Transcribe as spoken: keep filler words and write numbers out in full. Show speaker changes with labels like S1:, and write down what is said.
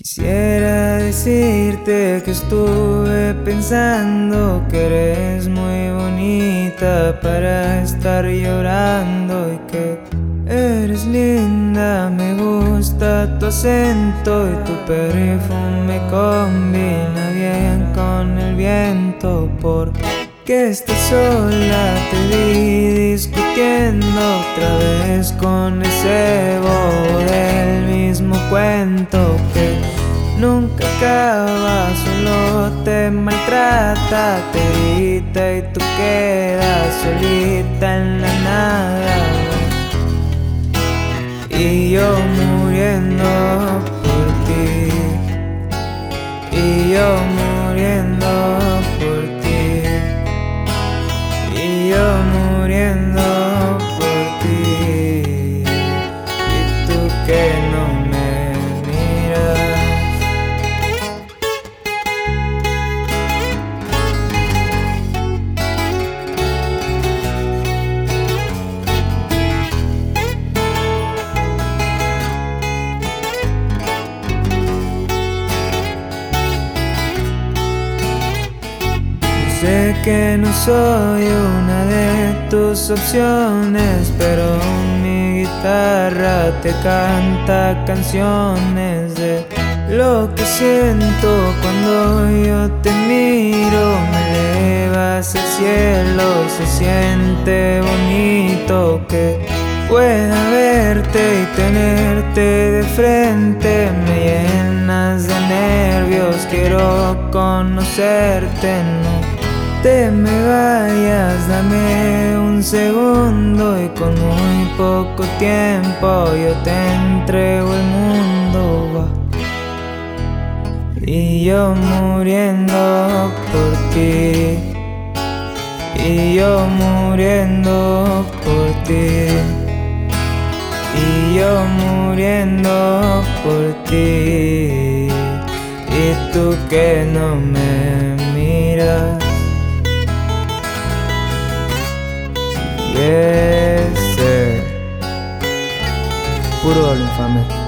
S1: Quisiera decirte que estuve pensando que eres muy bonita para estar llorando y que eres linda, me gusta tu acento y tu perfume combina bien con el viento. Porque estás sola, te vi discutiendo otra vez con ese bobo del mismo cuento que nunca acaba, solo te maltrata, te grita y tú quedas solita en la nada. Y yo muriendo por ti, y yo muriendo por ti, y yo muriendo por ti, y tú que no me miras. Sé que no soy una de tus opciones, pero mi guitarra te canta canciones de lo que siento cuando yo te miro. Me elevas al cielo y se siente bonito que pueda verte y tenerte de frente. Me llenas de nervios, quiero conocerte, no te me vayas, dame un segundo y con muy poco tiempo yo te entrego el mundo. Y yo muriendo por ti, y yo muriendo por ti, y yo muriendo por ti, y tú que no me miras. Yes, sir. Puro lo infame.